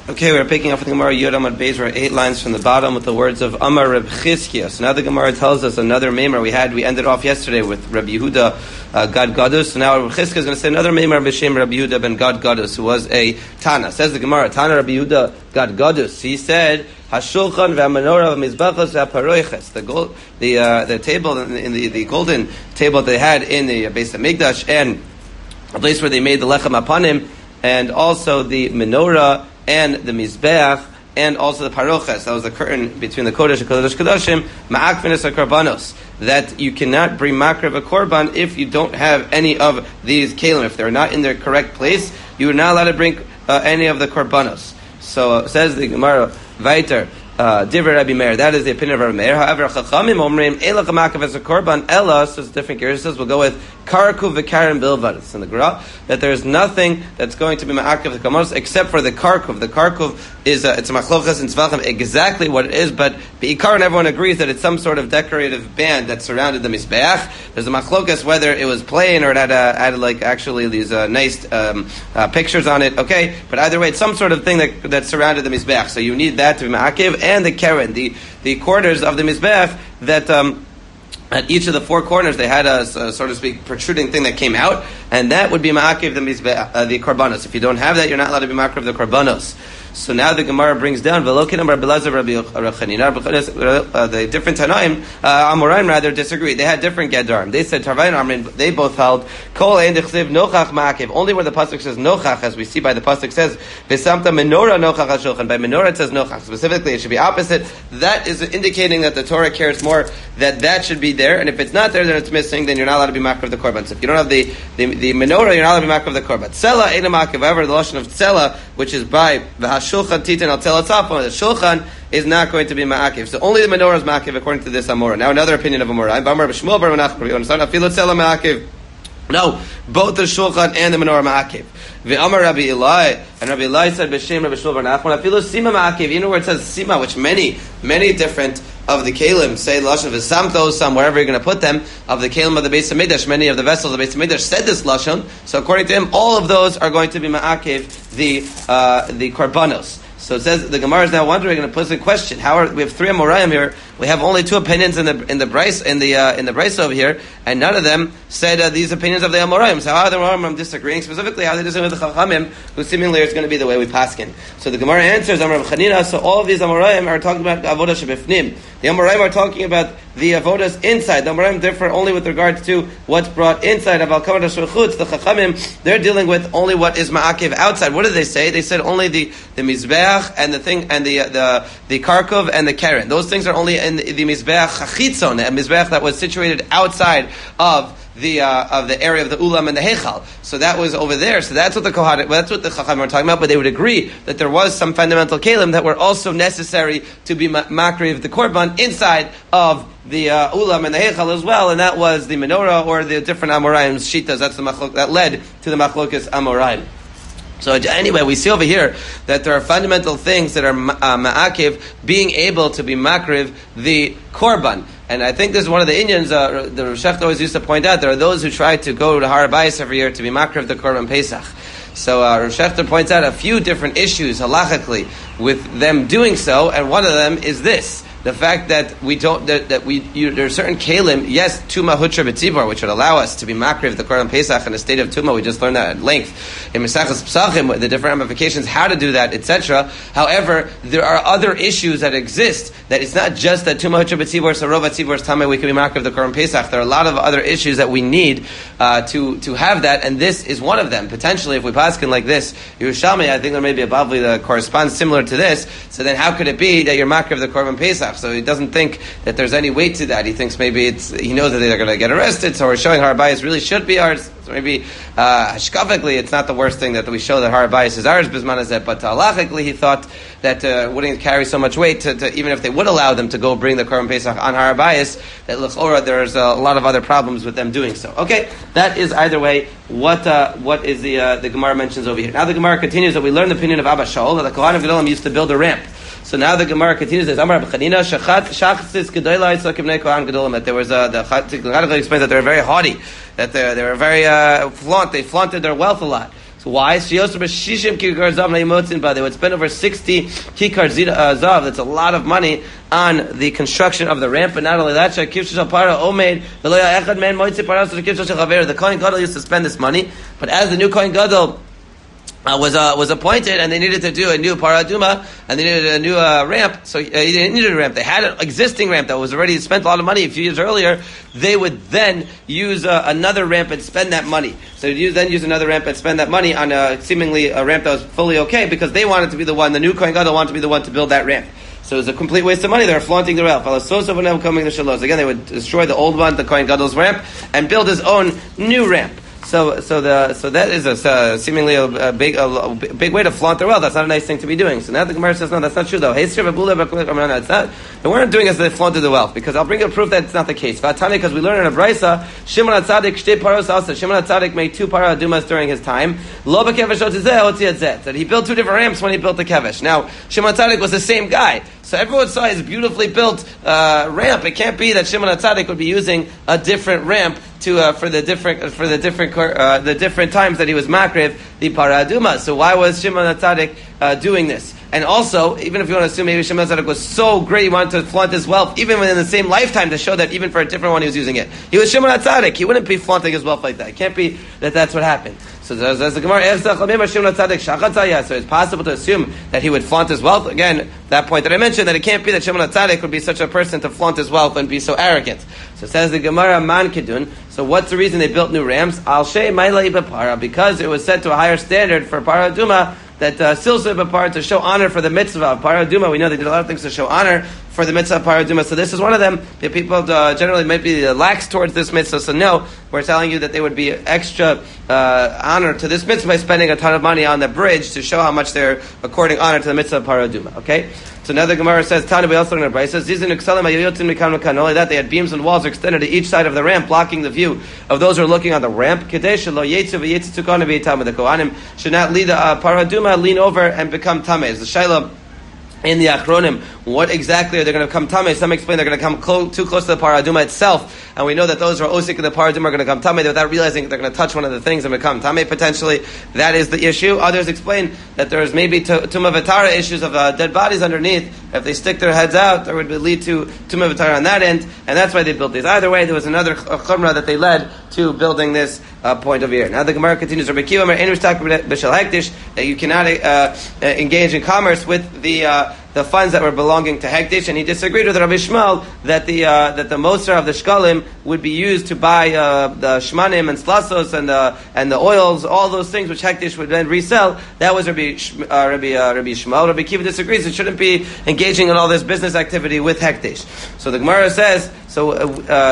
Okay, we're picking up from the Gemara Yud Amud Beis. We're 8 lines from the bottom with the words of Amar Reb Chizkiya. So now the Gemara tells us another meimer. We ended off yesterday with Reb Yehuda Gad Gadus. So now Reb Chizkiya is going to say another meimer b'shem Reb Yehuda ben Gad Gadus, who was a Tana. Says the Gemara, Tana Reb Yehuda Gad Gadus. He said, Hashulchan v'amenorah v'mizbachos v'aparoiches. The table in the golden table they had in the Beis Hamikdash, and a place where they made the lechem apanim, and also the menorah and the mizbeach, and also the paroches. That was the curtain between the kodesh and kodesh kodashim. Ma'akvinis korbanos. That you cannot bring makriv a korban if you don't have any of these kelim. If they're not in their correct place, you are not allowed to bring any of the korbanos. So says the Gemara Vayter. Divrei Rabbi Meir. That is the opinion of Rabbi Meir. However, Chachamim omrim elach makav as a korban ella. So it's different. It says we'll go with karkuv v'karen bilvad. It's in the Gemara that there is nothing that's going to be ma'akav the korbanos except for the karkuv. The karkuv is it's a machlokas and tzvachim exactly what it is, but beikar and everyone agrees that it's some sort of decorative band that surrounded the mizbeach. There's a machlokas whether it was plain or it had like actually these nice pictures on it. Okay, but either way, it's some sort of thing that surrounded the mizbeach. So you need that to be ma'akiv. And the keren, the corners of the mizbech, that at each of the four corners they had a so to speak protruding thing that came out, and that would be ma'akiv the mizbech, the korbanos. If you don't have that, you're not allowed to be ma'akiv the korbanos. So now the Gemara brings down Velokinam Rabbi Elazar Rabbi Chanina. The different Tanaim, Amoraim rather disagreed. They had different Gedarim. They said Tarvayin Amrin. They both held Kol Ein Dechsiv Nochach Ma'akiv. Only where the pasuk says Nochach, as we see by the pasuk says V'samta Menorah Nochach HaShulchan. By Menorah it says Nochach. Specifically, it should be opposite. That is indicating that the Torah cares more that should be there. And if it's not there, then it's missing. Then you're not allowed to be Ma'akiv the korban. So if you don't have the Menorah, you're not allowed to be Ma'akiv the korban. Tzela Ein Ma'akiv. However, the lashon of Tzela, which is by Shulchan Titan Al Tel Atzafon, the Shulchan is not going to be Ma'akiv. So only the menorah is Ma'akiv according to this Amorah. Now another opinion of Amorah. Bamar B'Shmuel Bar Menach Bar Yonasan Afilu Tzela Ma'akiv. No, both the Shulchan and the menorah Ma'akiv. Ve'amar Rabbi Eli, and Rabbi Eli said B'Shem Rabbi Shmuel Bar Nachman Afilu Sima Ma'akiv. You know where it says Sima, which many different of the kelim say lashon v'samtos, some wherever you're going to put them, of the kelim of the Beis Hamikdash, many of the vessels of the Beis Hamikdash said this lashon. So according to him, all of those are going to be ma'akiv the korbanos. So it says the Gemara is now wondering and it puts a question: we have three Amoraim here? We have only two opinions in the Bryce over here, and none of them said these opinions of the Amoraim. So how are the Amoraim disagreeing? Specifically, how they disagree with the Chachamim, who seemingly is going to be the way we paskin. So the Gemara answers Amar Reb Chanina. So all of these Amoraim are talking about avodah shebifnim. The Amoraim are talking about the avodas inside. The Amoraim differ only with regards to what's brought inside. Of al kavanah shulchutz, the Chachamim, they're dealing with only what is ma'akiv outside. What did they say? They said only the mizbeach and the thing and the karkov and the keren. Those things are only in the mizbeach chachitzon, a mizbeach that was situated outside of the area of the ulam and the heichal. So that was over there. So that's what the Chachamim were talking about. But they would agree that there was some fundamental kelim that were also necessary to be makriv the korban inside of the ulam and the heichal as well, and that was the menorah or the different Amoraim's shitas. That's the machlok that led to the machlokas Amoraim. So anyway, we see over here that there are fundamental things that are ma'akiv, being able to be makriv the korban. And I think this is one of the Indians, the Rosh Hashanah always used to point out, there are those who try to go to Har HaBayis every year to be makriv the korban Pesach. So Rosh Hashanah points out a few different issues halachically with them doing so, and one of them is this. The fact that there are certain kelim, yes, tuma hutra b'tzibor, which would allow us to be makriv the korban Pesach in a state of tuma. We just learned that at length in Mesachas Pesachim, the different ramifications, how to do that, etc. However, there are other issues that exist. That it's not just that tuma hutra b'tzibor, so rov b'tzibor is tamei, we can be makriv the korban Pesach. There are a lot of other issues that we need to have that, and this is one of them. Potentially, if we paskin like this, Yerushalmi, I think there may be a bavli that corresponds similar to this. So then, how could it be that you're makriv the korban Pesach? So he doesn't think that there's any weight to that. He thinks maybe he knows that they're going to get arrested, so we're showing Har HaBayis really should be ours. So maybe hashkafically it's not the worst thing that we show that Har HaBayis is ours, bisman hazeh, but halachically he thought that wouldn't carry so much weight to even if they would allow them to go bring the Korban Pesach on Har HaBayis, that l'chora there's a lot of other problems with them doing so. Okay, that is either way what is the Gemara mentions over here. Now the Gemara continues that we learn the opinion of Abba Shaul that the Kohanim Gedolim used to build a ramp. So now the Gemara continues as Amar B'Chanina Shachtzis Gedolah Yitzchak Ibnei Kohan Gedolim, that there was the Chazal explains that they were very haughty, that they were very they flaunted their wealth a lot. So why? They would spend over 60 kikar zav. That's a lot of money on the construction of the ramp. But not only that, the Kohen Gadol used to spend this money. But as the new Kohen Gadol was appointed, and they needed to do a new paraduma, and they needed a new ramp. So they didn't need a ramp. They had an existing ramp that was already spent a lot of money a few years earlier. They would then use another ramp and spend that money. So they'd use another ramp and spend that money on seemingly a ramp that was fully okay, because they wanted to be the one, the new Kohen Gadol wanted to be the one to build that ramp. So it was a complete waste of money. They were flaunting the ramp. Again, they would destroy the old one, the Kohen Gadol's ramp, and build his own new ramp. So that is seemingly a big way to flaunt their wealth. That's not a nice thing to be doing. So now the Gemara says, no, that's not true though. It's not. They weren't doing it as they flaunted the wealth, because I'll bring you a proof that it's not the case. Because we learn in a brisa, Shimon HaTzadik shtei paros also. Shimon HaTzadik made 2 para adumas during his time. Lo b'kevesh otzeh, that he built 2 different ramps when he built the kevesh. Now Shimon HaTzadik was the same guy. So everyone saw his beautifully built ramp. It can't be that Shimon HaTzadik would be using a different ramp for the different times that he was makriv the paraduma. So why was Shimon HaTzadik doing this? And also, even if you want to assume maybe Shimon HaTzadik was so great, he wanted to flaunt his wealth, even within the same lifetime, to show that even for a different one he was using it. He was Shimon HaTzadik. He wouldn't be flaunting his wealth like that. It can't be that that's what happened. So as the Gemara, so it's possible to assume that he would flaunt his wealth. Again, that point that I mentioned, that it can't be that Shimon HaTzadik would be such a person to flaunt his wealth and be so arrogant. So says the Gemara, Man Kedun. So what's the reason they built new rams? Al Shei Mailai B'Para, because it was set to a higher standard for Paraduma, that Silsa B'Para, to show honor for the mitzvah of Paraduma. We know they did a lot of things to show honor for the mitzvah of Paraduma. So this is one of them. The people generally might be lax towards this mitzvah. So no, we're telling you that they would be extra honor to this mitzvah by spending a ton of money on the bridge to show how much they're according honor to the mitzvah of Paraduma. Okay? So another Gemara says, Tana, we also learn in Brisa, not only that, they had beams and walls extended to each side of the ramp, blocking the view of those who are looking on the ramp. The Kohanim should not lead the Paraduma, lean over and become Tameh. The Shaila in the Achronim, what exactly are they going to come Tameh? Some explain they're going to come too close to the Paraduma itself, and we know that those who are Osik in the Paraduma are going to come Tameh without realizing they're going to touch one of the things and become Tameh potentially. That is the issue. Others explain that there's maybe Tumah V'Tara issues of dead bodies underneath. If they stick their heads out, there would lead to Tumah V'Tara on that end, and that's why they built these. Either way, there was another Chumrah that they led to building this point over here. Now the Gemara continues, Rabbi Kiva, that you cannot engage in commerce with the funds that were belonging to Hektish, and he disagreed with Rabbi Shmuel that the Moser of the Shkalim would be used to buy the Shmanim and Slasos and the oils, all those things which Hektish would then resell. That was Rabbi Shmuel. Rabbi Kiva disagrees. It shouldn't be engaging in all this business activity with Hektish. So the Gemara says, so now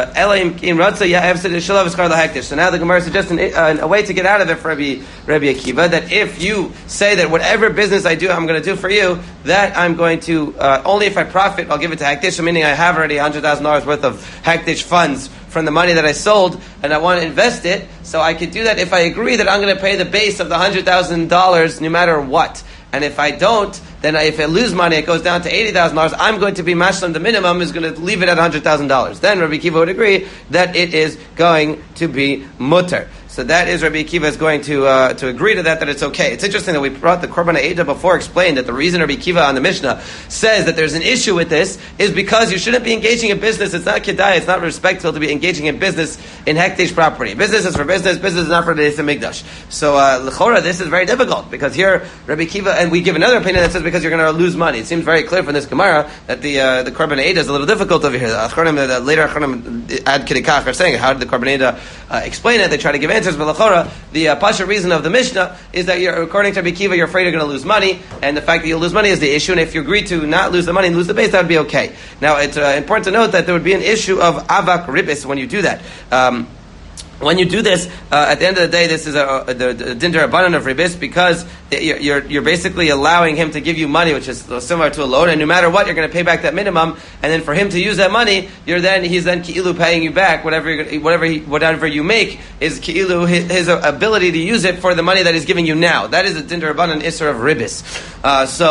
the Gemara suggests a way to get out of it for Rabbi Akiva, that if you say that whatever business I do, I'm going to do for you, that I'm going to, only if I profit, I'll give it to Hektish, meaning I have already $100,000 worth of Hektish funds from the money that I sold, and I want to invest it, so I could do that if I agree that I'm going to pay the base of the $100,000 no matter what. And if I don't, then if I lose money, it goes down to $80,000. I'm going to be mashlim. The minimum is going to leave it at $100,000. Then Rabbi Kiva would agree that it is going to be mutter. So that is Rabbi Akiva is going to agree to that it's okay. It's interesting that we brought the Korban Eidah before, explained that the reason Rabbi Akiva on the Mishnah says that there's an issue with this is because you shouldn't be engaging in business. It's not kedai, it's not respectful to be engaging in business in Hektish property. Business is for business is not for the Beis Hamikdash. So l'chora, this is very difficult, because here Rabbi Akiva, and we give another opinion that says because you're going to lose money. It seems very clear from this Gemara that the Korban Eidah is a little difficult over here. The later Achronim ad Kidikach are saying, how did the Korban Eidah explain it? They try to give answers, but l'chora, the pasha reason of the Mishnah is that according to Rabbi Akiva, you're afraid you're going to lose money, and the fact that you'll lose money is the issue, and if you agree to not lose the money and lose the base, that would be okay. Now, it's important to note that there would be an issue of avak ribis when you do that. When you do this, at the end of the day, this is the din d'Rabbanan of ribis, because you're basically allowing him to give you money, which is similar to a loan, and no matter what, you're going to pay back that minimum, and then for him to use that money, he's then ki'ilu paying you back whatever you make is ki'ilu his ability to use it for the money that he's giving you now. That is the din d'Rabbanan isser of ribis.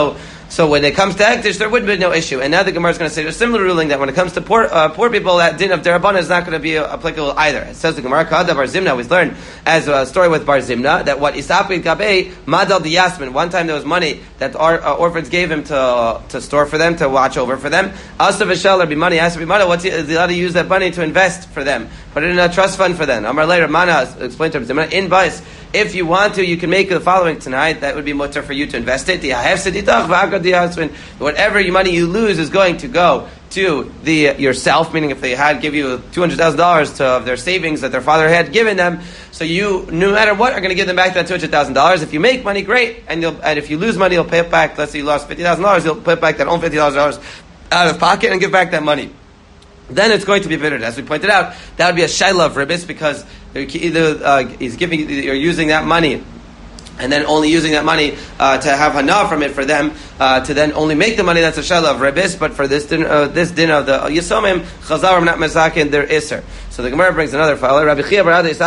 So when it comes to hektish, there would be no issue. And now the Gemara is going to say there's a similar ruling that when it comes to poor people, that din of derabbanan is not going to be applicable either. It says the Gemara, Kada Bar Zimna, we learned as a story with Bar Zimna, that what Isapid Gabei, Madal di Yasmin, one time there was money that our orphans gave him to store for them, to watch over for them. Asa Vishal, there'd be money, has to be money, is he allowed to use that money to invest for them? Put it in a trust fund for them. Amar Lei Ramana explained to him, in Bais, if you want to, you can make the following tonight. That would be mutter for you to invest it. Whatever money you lose is going to go to yourself, meaning if they had give you $200,000 of their savings that their father had given them, so you, no matter what, are going to give them back that $200,000. If you make money, great, and if you lose money, you'll pay it back. Let's say you lost $50,000, you'll pay it back that own $50,000 out of pocket and give back that money. Then it's going to be bittered. As we pointed out, that would be a shayla of ribbis, because either you're using that money and then only using that money to have hana from it for them, to then only make the money. That's a shayla of ribbis. But for this din of the yisomim, chazar not mezakin, they're iser. So the Gemara brings another file. Rabbi Chia bar Abba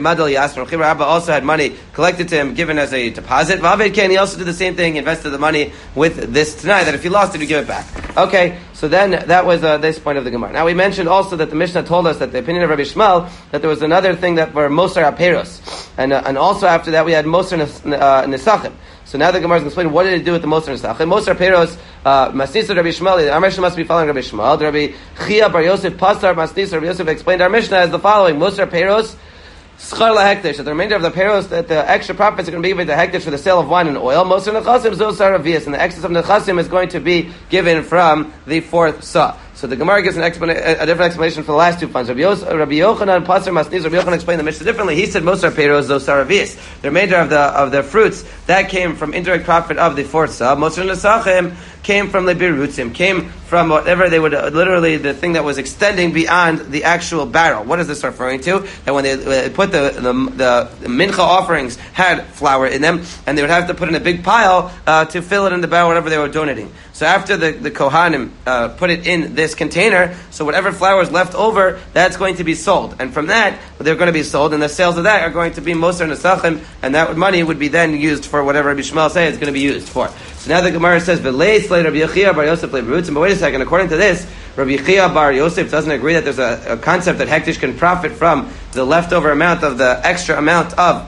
also had money collected to him, given as a deposit. Vavid Ken, he also did the same thing, invested the money with this tonight, that if you lost it, you give it back. Okay, so then that was this point of the Gemara. Now we mentioned also that the Mishnah told us that the opinion of Rabbi Shmuel, that there was another thing that were Mosar Aperos. And also after that we had Mosar Nesachim. So now the Gemara is going to explain what did it do with the Mosar Nesachim. Mosar Peros, Masnisa Rabbi Shmuel, our Mishnah must be following Rabbi Shmuel. Rabbi Chia bar Yosef Pasar Masnisa Rabbi Yosef explained our Mishnah as the following: Mosar Peros, Schar lahektish. That the remainder of the peros, that the extra profits are going to be given to hektish for the sale of wine and oil. Mosar Nechasim Zosar Avias, and the excess of Nechasim is going to be given from the fourth saw. So the Gemara gives a different explanation for the last two funds. Rabbi Yochanan Pasar Masniz. Rabbi Yochanan explained the Mishnah differently. He said Mosar Peros Zosar Avias. The remainder of the fruits that came from indirect profit of the fourth saw. Mosar Nesachim came from the birutzim, came from whatever they would literally the thing that was extending beyond the actual barrel. What is this referring to? That when they put the mincha offerings had flour in them, and they would have to put in a big pile to fill it in the barrel, whatever they were donating. So after the Kohanim put it in this container, so whatever flour is left over, that's going to be sold, and from that they're going to be sold, and the sales of that are going to be Mosar Nesachim, and that money would be then used for whatever Rabbi Shmuel says it's going to be used for. So now the Gemara says, "V'leis le Rabbi Yechia bar Yosef le berutzim." But wait a second. According to this, Rabbi Yechia bar Yosef doesn't agree that there's a concept that hektish can profit from the leftover amount of the extra amount of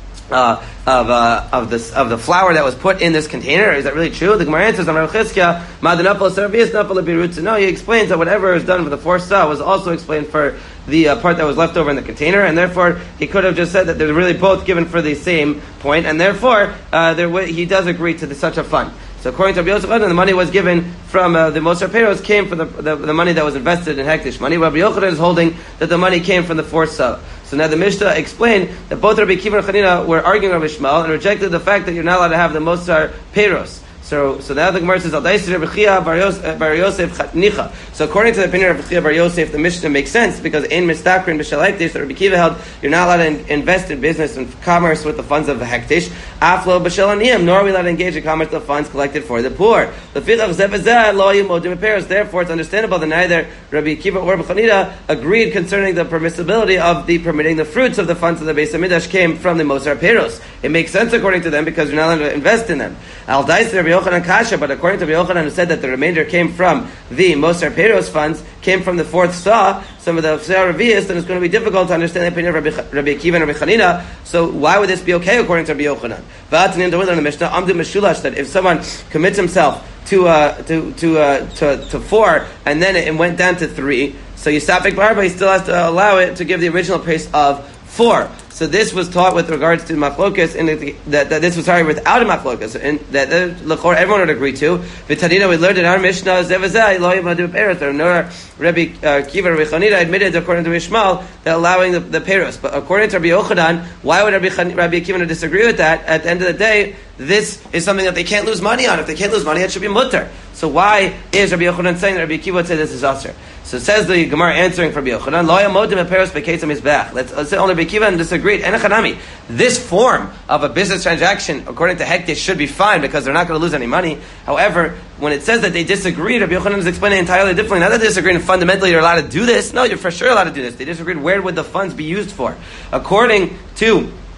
the flour that was put in this container. Is that really true? The Gemara answers, no, he explains that whatever is done for the fourth saw was also explained for the part that was left over in the container, and therefore he could have just said that they're really both given for the same point, and therefore he does agree to such a fund. So according to Rabbi Yosef, the money was given from the Mosar Peros came from the money that was invested in hektish money. Rabbi Yochanan is holding that the money came from the fourth saw. So now the Mishnah explained that both Rabbi Kiva and Chanina were arguing Rabbi Shmuel and rejected the fact that you're not allowed to have the Mosar Peros. So now the Gemara says, Al Daisir Rabbi Chia bar Yosef Nicha. So according to the opinion of Rabbi Chia bar Yosef, the Mishnah makes sense because in Mistakrin B'Shel Hektish, that Rabbi Kiva held, you're not allowed to invest in business and commerce with the funds of the Hektish. Aflo B'Shel Aniyim, nor are we allowed to engage in commerce with the funds collected for the poor. Therefore, it's understandable that neither Rabbi Kiva or Rabbi Chanina agreed concerning the permissibility of the permitting the fruits of the funds of the Beis Hamikdash came from the Mosar Peros. It makes sense according to them because you're not allowed to invest in them. Al Daisir Rabbi Yochanan Kasha, but according to Rabbi Yochanan, who said that the remainder came from the Mosar Peros funds, came from the fourth saw, some of the Sa'ar Revius, then it's going to be difficult to understand the opinion of Rabbi Akiva and Rabbi Chanina. So why would this be okay according to Rabbi Yochanan? V'atanim to the Mishnah, Amdu Meshulash, that if someone commits himself to 4 and then it went down to 3, so Yisafik Barba, he still has to allow it to give the original price of 4. So this was taught with regards to machlokas, and that this was without a machlokas, and that everyone would agree to. V'tadina, we learned in our Mishnah, Zevazai lo yimadu peros. Nor Rabbi Kiva, Rabbi Chanina admitted, according to Ishmael, that allowing the peros. But according to Rabbi Yochanan, why would Rabbi Kiva disagree with that? At the end of the day, this is something that they can't lose money on. If they can't lose money, it should be mutter. So why is Rabbi Yochanan saying that Rabbi Kiva would say this is asr? So it says the Gemara answering for Rabbi Yochanan, Lo yamodim peros beketzam izbech. Let's say only Rabbi Kiva disagreed. Enochanami. This form of a business transaction, according to Hektish, should be fine because they're not going to lose any money. However, when it says that they disagreed, Rabbi Yochanan is explaining entirely differently. Not that they disagreed and fundamentally you're allowed to do this. No, you're for sure allowed to do this. They disagreed where would the funds be used for. According to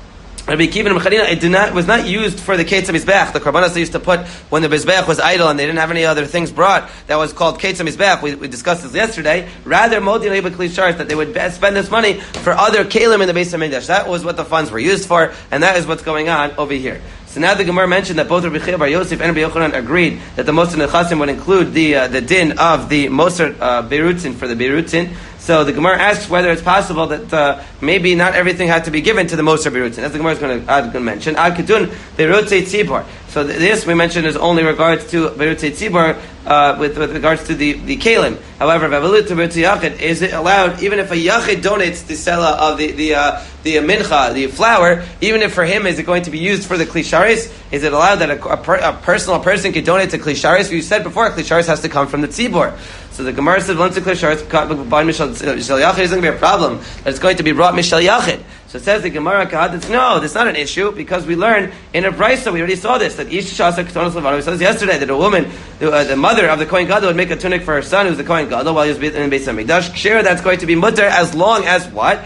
Rabbi Akiva and Mechanina, it was not used for the Ketz HaMizbeach. The Karbanos they used to put when the Mizbeach was idle and they didn't have any other things brought. That was called Ketz HaMizbeach. We discussed this yesterday. Rather, Modin Rebbe Kli Sharis, that they would spend this money for other Kalim in the Beis HaMikdash. That was what the funds were used for, and that is what's going on over here. So now the Gemara mentioned that both Rabbi Chia Bar Yosef and Rabbi Yochanan agreed that the Moser Nechasim would include the din of the Moser Beirutzin for the Beirutzin. So the Gemara asks whether it's possible that maybe not everything had to be given to the Moser Beirutzin. As the Gemara is going to mention, Ad Kedun Beirutzei Tzibor. So this we mentioned is only regards to Beirutzei Tzibor with regards to the Kalim. However, Vavelut to Beirutzei Yachid, is it allowed even if a Yachid donates the Sela of the mincha, the flour, even if for him is it going to be used for the Kli Sharis, is it allowed that a personal person could donate to Kli Sharis? You said before, Kli Sharis has to come from the Tzibor. So the Gemara said, once the Kli Sharis by Mishal Yachid, it's going to be a problem that it's going to be brought Mishal Yachid. So it says the Gemara, no, that's not an issue, because we learned in a brisa, we already saw this, that Ish Shasa Ketonos Levana, we saw this yesterday, that a woman, the mother of the Kohen Gadol would make a tunic for her son, who's the Kohen Gadol, while he was in the Beis HaMikdash. Shira, that's going to be mutter as long as what?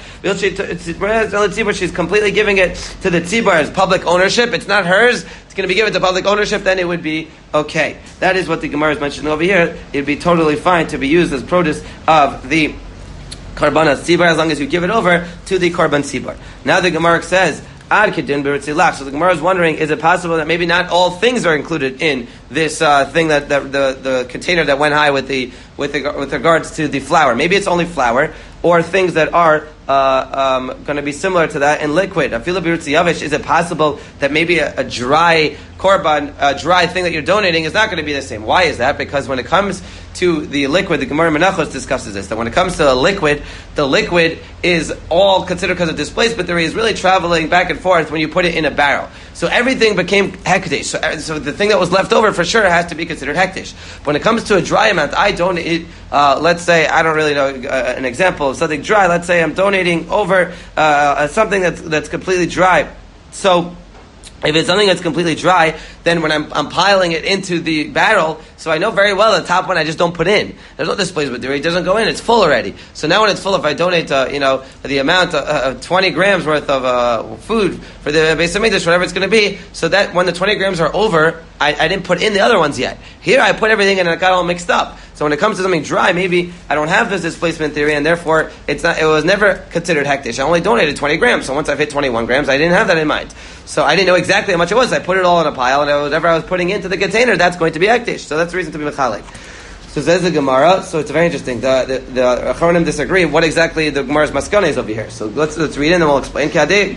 She's completely giving it to the tzibur as public ownership. It's not hers. It's going to be given to public ownership. Then it would be okay. That is what the Gemara is mentioning over here. It'd be totally fine to be used as produce of the Karban Tzibur as long as you give it over to the Karban Tzibur. Now the Gemara says, Ad Kedin B'Ritzilach. So the Gemara is wondering, is it possible that maybe not all things are included in this thing that the container that went high with regards to the flour? Maybe it's only flour, or things that are going to be similar to that in liquid. Afila B'Ritzi Yavish, is it possible that maybe a dry korban, a dry thing that you're donating is not going to be the same? Why is that? Because when it comes to the liquid, the Gemara Menachos discusses this, that when it comes to a liquid, the liquid is all considered because of displacement theory is really traveling back and forth when you put it in a barrel. So everything became hekdesh. So the thing that was left over for sure has to be considered hekdesh. When it comes to a dry amount, I donate, let's say, I don't really know an example of something dry. Let's say I'm donating over something that's completely dry. So if it's something that's completely dry, then when I'm piling it into the barrel, so I know very well the top one I just don't put in. There's no displacement theory. It doesn't go in. It's full already. So now when it's full, if I donate, the amount of 20 grams worth of food for the Beis HaMikdash, whatever it's going to be, so that when the 20 grams are over, I didn't put in the other ones yet. Here I put everything in and it got all mixed up. So when it comes to something dry, maybe I don't have this displacement theory, and therefore it was never considered hekdesh. I only donated 20 grams. So once I've hit 21 grams, I didn't have that in mind. So I didn't know exactly how much it was. I put it all in a pile, and whatever I was putting into the container, that's going to be hekdesh. So that's the reason to be mechalek. So says the Gemara. So it's very interesting. The Achronim disagree. What exactly the Gemara's maskana is over here? So let's read it and then we'll explain.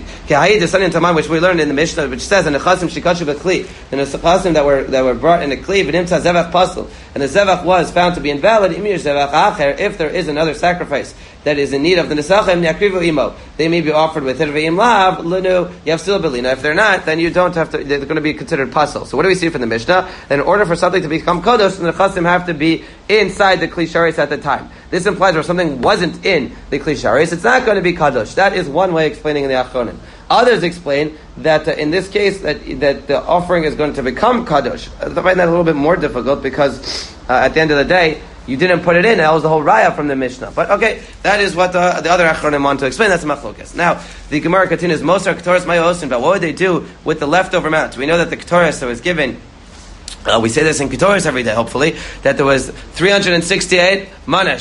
Which we learned in the Mishnah, which says, "And the nechasim shikashu b'kli, the nechasim that were brought in a kli, v'nimtza zevach pasul, and the zevach was found to be invalid. If there is another sacrifice that is in need of the nesachim, yakrivu imo, they may be offered with it. Ve'im lav lenu yafsil belina. If they're not, then you don't have to. They're going to be considered pasul. So what do we see from the Mishnah? That in order for something to become kodesh, the nechasim have to be inside the kli sharis at the time. This implies where something wasn't in the kli sharis, it's not going to be kadosh. That is one way of explaining in the Achronim. Others explain that in this case that the offering is going to become kadosh. I find that a little bit more difficult because at the end of the day, you didn't put it in. That was the whole raya from the Mishnah. But okay, that is what the other Achronim want to explain. That's the machlokas. Now, the Gemara continues, Mosar Ketoras Mayosin, but what would they do with the leftover amount? We know that the Ketoras that was given, we say this in Ketoras every day, hopefully, that there was 368 manesh.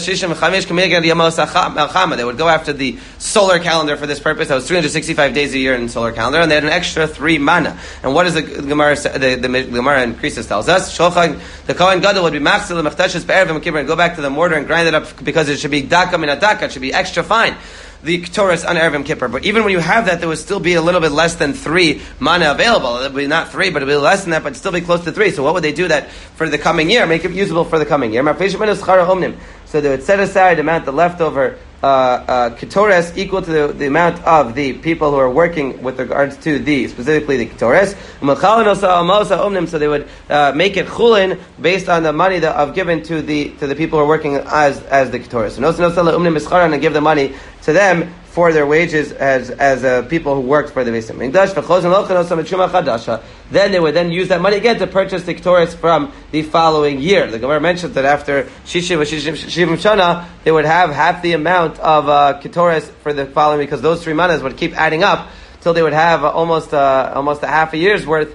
They would go after the solar calendar for this purpose. That was 365 days a year in solar calendar, and they had an extra 3 mana. And what does the Gemara the Gemara in Krisis tells us? The Kohen Gadol would be machzil l'mechteshes be'erev v'kippur, and go back to the mortar and grind it up because it should be daka min adaka. It should be extra fine. The Ketoras on Erev Yom Kippur. But even when you have that, there would still be a little bit less than 3 mana available. It would be not 3, but it would be less than that, but still be close to 3. So what would they do that for the coming year? Make it usable for the coming year. So they would set aside the amount, the leftover Ketoras equal to the amount of the people who are working with regards to specifically the Ketoras. So they would make it chulin based on the money of given to the people who are working as the Ketoras. And give the money to them for their wages as people who worked for the Beis HaMikdash. Then they would then use that money again to purchase the Ketoras from the following year. The Gemara mentions that after Shivim Shana, they would have half the amount of Ketoras for the following, because those 3 manas would keep adding up till they would have almost a half a year's worth,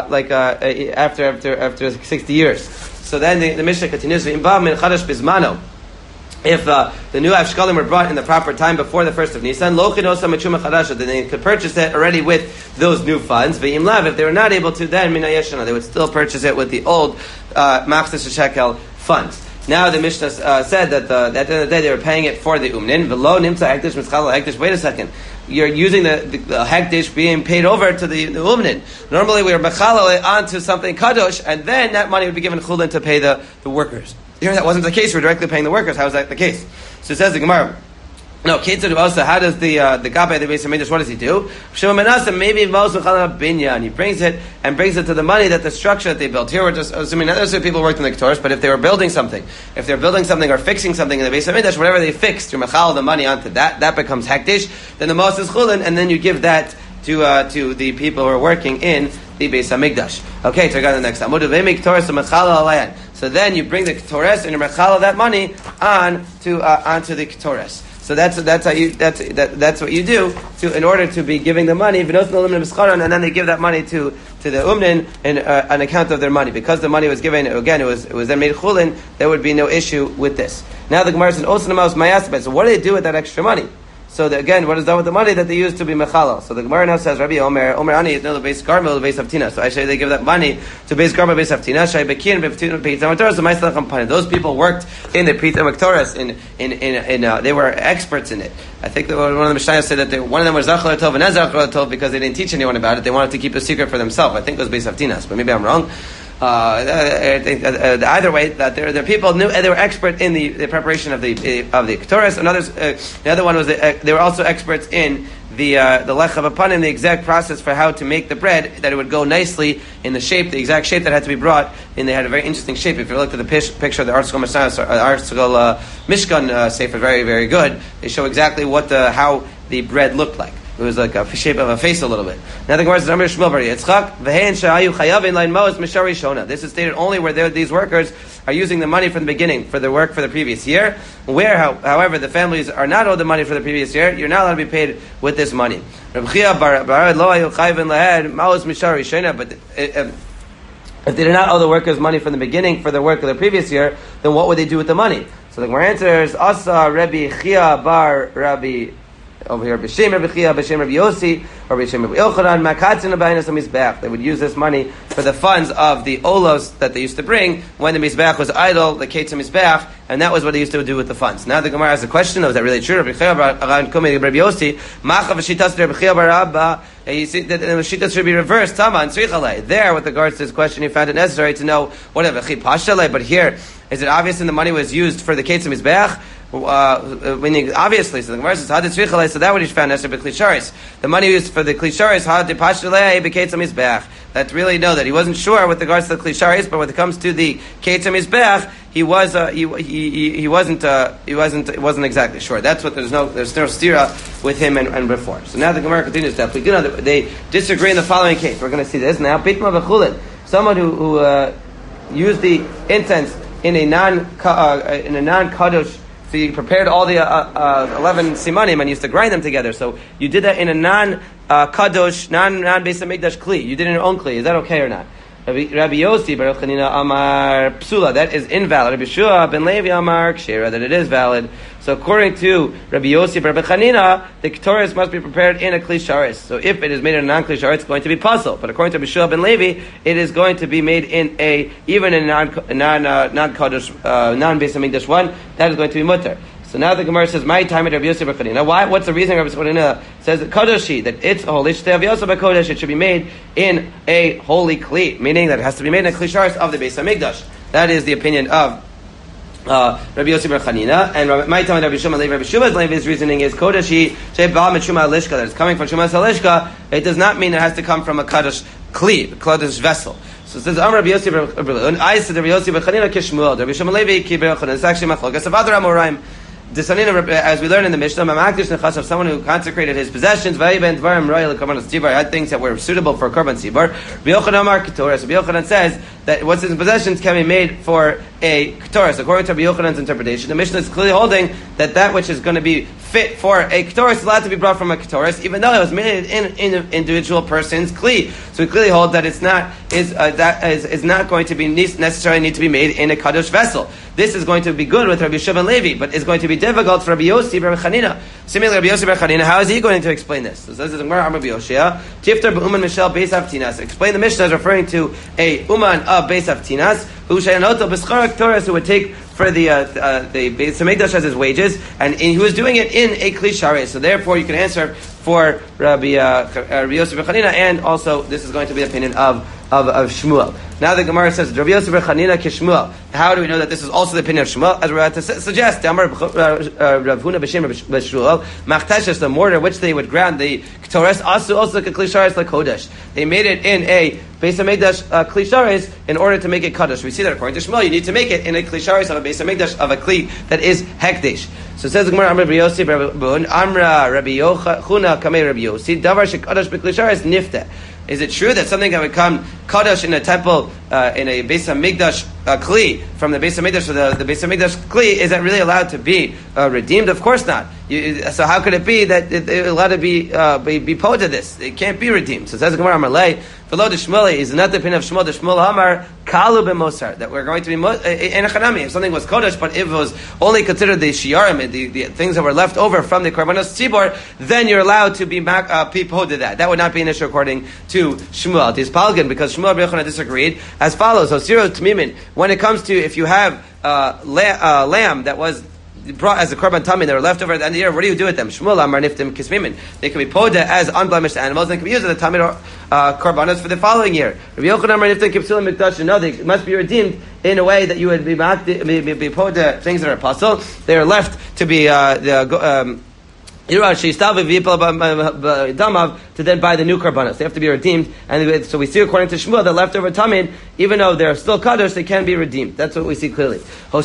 after 60 years. So then the Mishnah continues, if the new Avshkalim were brought in the proper time before the 1st of Nisan, then they could purchase it already with those new funds. If they were not able to, then they would still purchase it with the old Machzis Shekel funds. Now the Mishnah said that at the end of the day they were paying it for the Umnin. Wait a second. You're using the hektish being paid over to the umnin. Normally we are mechalal onto something kadosh, and then that money would be given chulin to pay the workers. Here that wasn't the case. We're directly paying the workers. How is that the case? So it says the Gemara. No, Ketzad also. How does the Gabbai, the Beis Hamikdash, what does he do? Shimon Menashe, maybe binyan. He brings it to the money that the structure that they built. Here we're just assuming not necessarily people worked in the Ketores, but if they were building something, or fixing something in the Beis Hamikdash, whatever they fixed, you machal the money onto that becomes hektish. Then the Mos is chulin, and then you give that to the people who are working in the Beis Hamikdash. Okay, so I got the next. So then you bring the Ketores and you machal that money onto the Ketores. So that's what you do in order to be giving the money, and then they give that money to the umnin on account of their money. Because the money was given, again, it was then made chulin, there would be no issue with this. Now the Gemara says, so what do they do with that extra money? So again, what is done with the money that they use to be mechalal? So the Gemara now says, Rabbi Omer Ani, the base garmel, the base avtina. So actually they give that money to base garmel, base avtina. Shai bekin, so those people worked in the Prit Hamikdash, they were experts in it. I think that one of the Mishnayos said that one of them was Zachar Tov and Ezachar Tov because they didn't teach anyone about it. They wanted to keep a secret for themselves. I think it was base avtinas, but maybe I'm wrong. Either way, that there people knew they were expert in the preparation of the Ketores, and others. The other one was they were also experts in the lechav apanim, the exact process for how to make the bread that it would go nicely in the shape, the exact shape that had to be brought. And they had a very interesting shape. If you look at the picture of the Artzgal Mishkan Sefer, very very good. They show exactly how the bread looked like. It was like a shape of a face a little bit. Now the Gemara says, this is stated only where these workers are using the money from the beginning for the work for the previous year. Where, however, the families are not owed the money for the previous year, you're not allowed to be paid with this money. But if they did not owe the workers money from the beginning for the work of the previous year, then what would they do with the money? So the Gemara answers, Asa Rabbi Chia bar Rabbi over here, B'Shem Rabbi Chia, B'Shem Rabbi Yossi, or B'Shem Rabbi Yochanan, Makatzin Abaynas HaMizbeach. They would use this money for the funds of the olos that they used to bring when the Mizbeach was idle, the Ketz HaMizbeach, and that was what they used to do with the funds. Now the Gemara has a question, was that really true? Rabbi Chia bar Rabbi Yossi, Machav Shitas Rabbi Chia bar Abba, you see that the Shitas should be reversed, Tama and Tzrichalei. There, with regards to this question, you found it necessary to know whatever, but here, is it obvious that the money was used for the Ketz HaMizbeach? Meaning obviously, so the Gemara says, so that would be found necessary by Klisharis. The money used for the Klisharis, that really know that he wasn't sure with regards to the Klisharis, but when it comes to the Ketz HaMizbeach, he wasn't exactly sure. That's what there's no stira with him and before. So now the Gemara continues that they disagree in the following case. We're going to see this now. Pitma v'chulin, someone who used the incense in a non-kadosh. So you prepared all the 11 simanim and used to grind them together. So you did that in a non-kadosh, non-Beis Hamikdash kli. You did it in your own kli. Is that okay or not? Rabbi Yossi Baruch Chanina Amar Psula, that is invalid. Rabbi Shua ben Levi Amar Kshera, that it is valid. So according to Rabbi Yossi Baruch Chanina, the Ketores must be prepared in a Kli Sharis. So if it is made in a non-Kli Sharis, it's going to be puzzle. But according to Rabbi Shua ben Levi, it is going to be made in even in non-Beis Hamikdash one, that is going to be mutter. So now the Gemara says, "My time at Rabbi Yosef B'Chanina." Now, why? What's the reason Rabbi Yosef says that Kadoshi, that it's a holy Shtei Yosef B'Kodesh, it should be made in a holy Kli, meaning that it has to be made in a Kli Sharis of the Beis Hamikdash. That is the opinion of Rabbi Yosef B'Chanina, and my time at Rabbi Shuma Levi. Rabbi Shuma's Levi's reasoning is Kodeshi Shebal Mishuma Lishka, that it's coming from Shuma Salishka. It does not mean it has to come from a Kadosh Kli, a Kadosh vessel. So it says, Rabbi Yosef B'Chanina, I said Rabbi Yosef B'Chanina Kishmuel, Rabbi Shuma Levi Ki B'Chanina. It's actually Machlokas of other Amoraim. as we learn in the Mishnah, of someone who consecrated his possessions, had things that were suitable for korban tzibur. Rabbi Yochanan says that what's in his possessions can be made for a ketores. According to Rabbi Yochanan's interpretation, the Mishnah is clearly holding that which is going to be fit for a ketores is allowed to be brought from a ketores, even though it was made in an individual person's kli. So we clearly hold that it's not is not going to be necessarily need to be made in a kadosh vessel. This is going to be good with Rabbi Shimon Levi, but it's going to be difficult for Rabbi Yossi Rabbi Chanina. Similarly, Rabbi Yossi Rabbi Chanina, how is he going to explain this? So says the Gemara, Rabbi Yoshia, Tiftar be'uman mishal beis avtinas. Explain the Mishnah as referring to a uman of beis avtinas, who shayanoto b'schar ketores, who would take for the Beis Hamikdash as his wages, and he was doing it in a kli sharei. So therefore, you can answer for Rabbi Yossi Rabbi Chanina, and also this is going to be the opinion of Shmuel. Now the Gemara says, Rabbi Yossi Rabbi Chanina k'Shmuel. How do we know that this is also the opinion of Shmuel? As we're about to suggest, Rav Huna b'Shem b'Shmuel, Machteshes, the mortar which they would ground the ketores, also k'kli shareis l'kodesh. They made it in a Beis Hamikdash kli shareis in order to make it kadosh. We see that according to Shmuel, you need to make it in a kli shareis of a Beis Hamikdash of a kli that is hekdesh. So it says the Gemara, Amr Rabbi Yossi Amra Rabbi Huna kamei Rabbi Yossi davar shekadosh b'kli shareis nifta. Is it true that something can become kadosh in a temple, in a Beis Hamikdash kli, from the Beis Hamikdash to the Beis Hamikdash kli, is that really allowed to be redeemed? Of course not. So how could it be that it's allowed to be po to this? It can't be redeemed. So it says the Gemara, Amalei, V'lo de Shmuel is not the opinion of Shmuel. The Shmuel Hamar kalu b'mosar, that we're going to be in a chanami. If something was kodesh, but if it was only considered the shiarim, the things that were left over from the korbanos tzibor, then you're allowed to be po to that. That would not be an issue according to Shmuel. This Palgan, because Shmuel and Yochanan disagreed as follows. Osiro tmimin. When it comes to if you have lamb that was brought as a korban tamid, they were left over at the end of the year, what do you do with them? Shmuel amar niftim kismimin. They can be poda as unblemished animals, and they can be used as the tamid korbanos for the following year. Rabbi Yochanan amar niftim kipsulim mikdash. No, they must be redeemed in a way that you would be poda things that are apostle. They are left to be to then buy the new karbanos. They have to be redeemed, and so we see according to Shmuel that leftover tamid, even though they're still kadosh, they can be redeemed. That's what we see clearly.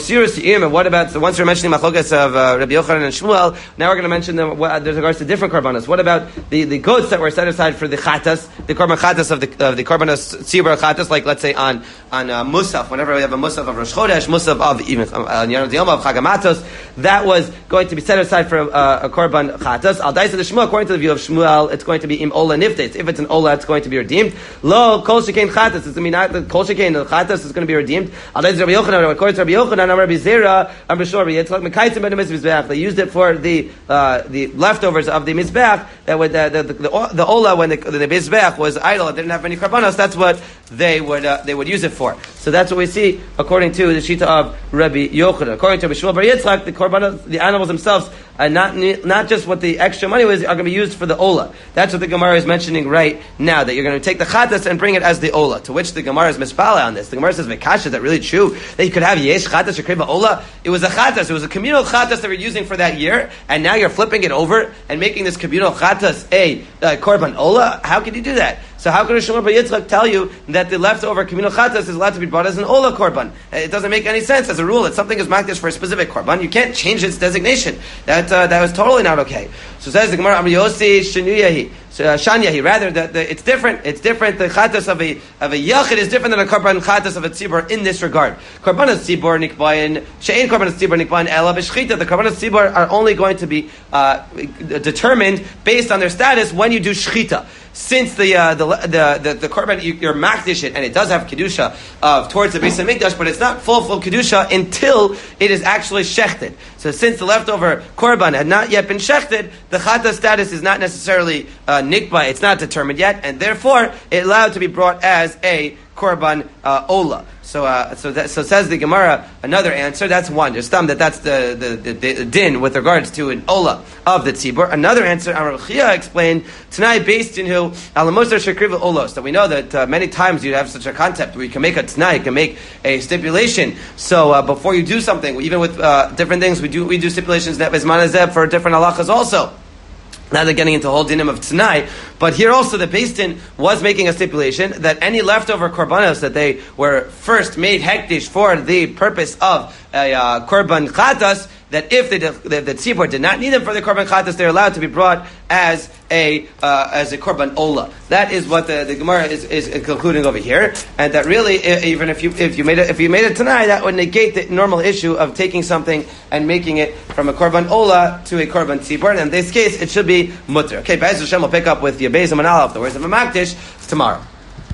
And what about, so once we're mentioning machlokas of Rabbi Yochanan and Shmuel, now we're going to mention them there's regards to different karbanos. What about the goats that were set aside for the chatas, the korban chatas of the karbanos tzibur chatas, like let's say on Musaf, whenever we have a Musaf of Rosh Chodesh, Musaf of even Yom Yom of Chagamatos, that was going to be set aside for a korban chatas. Al daisa the Shmuel, according to the view of Shmuel, it's going to be im ola niftet. If it's an ola, it's going to be redeemed. Lo kol shekain chatas. It's going to be not the kol shekain the chatas is going to be redeemed. Al daisa Rabbi Yochanan, according to Rabbi Yochanan, Rabbi Zera, Rabbi Shor, Yitzchak mekaitzim ben mizbeach. They used it for the leftovers of the mizbeach. That would the ola when the mizbeach was idle, it didn't have any karbanos. That's what they would use it for. So that's what we see according to the shita of Rabbi Yochanan. According to Rabbi Shmuel bar Yitzchak, the korbanos, the animals themselves, are not just what the extra money was, are going to be used for the ola. That's what the Gemara is mentioning right now, that you're going to take the chatas and bring it as the ola. To which the Gemara is mispala on this. The Gemara says, "V'kasha, is that really true that you could have yesh chatas shekriva ola?" It was a chatas. It was a communal chatas that we're using for that year, and now you're flipping it over and making this communal chatas a korban ola. How could you do that? So how could a Shmuel bar Yitzchak tell you that the leftover communal chatas is allowed to be brought as an ola korban? It doesn't make any sense as a rule. That something is makdish for a specific korban, you can't change its designation. That was totally not okay. So says the Gemara, Amar Yossi Shanyahi. Shanyahi, rather, it's different. It's different. The chatas of a yachid is different than a korban chatas of a tzibur in this regard. Korbanos tzibur nikbayin she'ein korbanos tzibur nikbayin ela b'shchita. The korbanos tzibur are only going to be determined based on their status when you do shchita. Since the korban, you're makdish it, and it does have kedusha towards the Beis Hamikdash, but it's not full kedusha until it is actually shechted. So since the leftover korban had not yet been shechted, the chata status is not necessarily nikba. It's not determined yet, and therefore it allowed to be brought as a korban ola. So says the Gemara. Another answer. That's one. There's some that's the din with regards to an ola of the tzibur. Another answer. Amar Chia explained Tanai based in who alamoser shekriva olos. That we know that many times you have such a concept where you can make a Tanai, you can make a stipulation. So before you do something, even with different things, we do stipulations that bezman for different halachas also. Now they're getting into a whole dinim of Tanai, but here also the Beis Din was making a stipulation that any leftover korbanos that they were first made hektish for the purpose of a korban chatas, that if the tzibur did not need them for the korban chatas, they're allowed to be brought as a korban ola. That is what the Gemara is concluding over here, and that really, even if you made it tonight, that would negate the normal issue of taking something and making it from a korban ola to a korban tzibur. And in this case, it should be mutter. Okay, Be'ez Hashem will pick up with Yabez and Aleph, the words of a Makdish, tomorrow.